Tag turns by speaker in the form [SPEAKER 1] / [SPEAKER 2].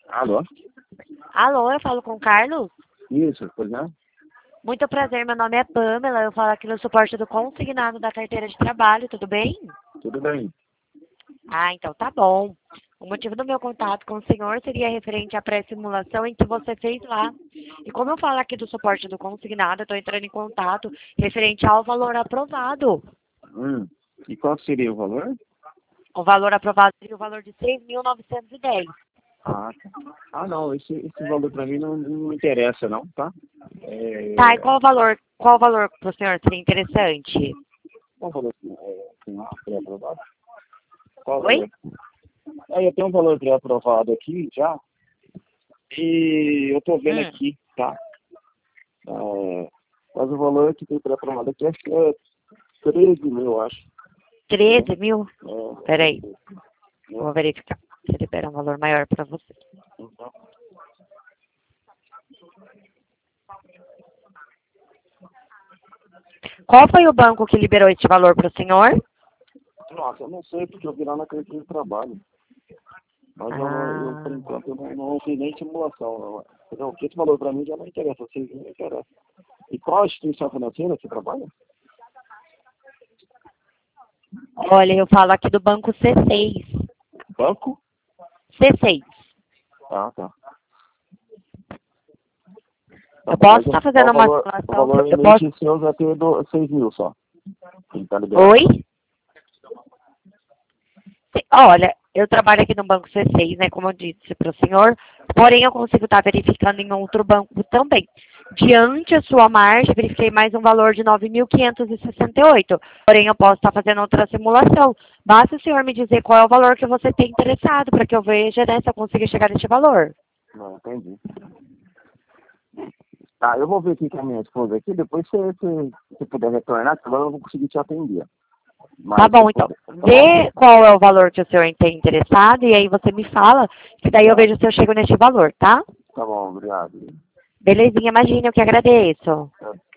[SPEAKER 1] Alô?
[SPEAKER 2] Alô, eu falo com o Carlos?
[SPEAKER 1] Isso, pois não?
[SPEAKER 2] Muito prazer, meu nome é Pamela, eu falo aqui no suporte do consignado da carteira de trabalho, tudo bem?
[SPEAKER 1] Tudo bem.
[SPEAKER 2] Ah, então tá bom. O motivo do meu contato com o senhor seria referente à pré-simulação em que você fez lá. E como eu falo aqui do suporte do consignado, eu estou entrando em contato referente ao valor aprovado.
[SPEAKER 1] E qual seria o valor?
[SPEAKER 2] O valor aprovado seria o valor de 6.910.
[SPEAKER 1] Não, esse valor para mim não me interessa não, tá?
[SPEAKER 2] Tá, e qual o valor para o senhor seria interessante?
[SPEAKER 1] Qual valor tem lá pré-aprovado? Qual
[SPEAKER 2] Oi?
[SPEAKER 1] valor? Eu tenho um valor pré-aprovado aqui já, e eu tô vendo aqui, tá? Mas o valor que tem pré-aprovado aqui acho que é 13 mil, eu acho.
[SPEAKER 2] 13 mil? Peraí,
[SPEAKER 1] É,
[SPEAKER 2] vou verificar se libera um valor maior para você.
[SPEAKER 1] então,
[SPEAKER 2] Qual foi o banco que liberou esse valor para o senhor?
[SPEAKER 1] nossa, eu não sei porque eu vi lá na carteira de trabalho. Mas por enquanto, eu não fiz nem simulação. Não. Porque esse valor para mim já não interessa, vocês não interessa. E qual a instituição financeira que você trabalha?
[SPEAKER 2] Olha, eu falo aqui do banco C6.
[SPEAKER 1] Banco?
[SPEAKER 2] C6.
[SPEAKER 1] Ah, tá.
[SPEAKER 2] Eu posso estar fazendo uma
[SPEAKER 1] O
[SPEAKER 2] simulação?
[SPEAKER 1] valor
[SPEAKER 2] Eu posso...
[SPEAKER 1] limite seu já tem 6 mil só. Ele tá liberado.
[SPEAKER 2] Oi? Olha, eu trabalho aqui no banco C6, né, como eu disse para o senhor, porém eu consigo estar verificando em outro banco também. Diante a sua margem, verifiquei mais um valor de 9.568. Porém, eu posso estar fazendo outra simulação. Basta o senhor me dizer qual é o valor que você tem interessado, para que eu veja, né, se eu consigo chegar nesse valor.
[SPEAKER 1] Não, entendi. Tá, eu vou ver aqui com a minha esposa aqui, depois você puder retornar, porque agora eu não vou conseguir te atender. Mas
[SPEAKER 2] Tá bom, então. Vê qual é o valor que o senhor tem interessado e aí você me fala, que daí eu vejo se eu chego nesse valor, tá?
[SPEAKER 1] Tá bom, obrigado.
[SPEAKER 2] Belezinha, imagina, eu que agradeço.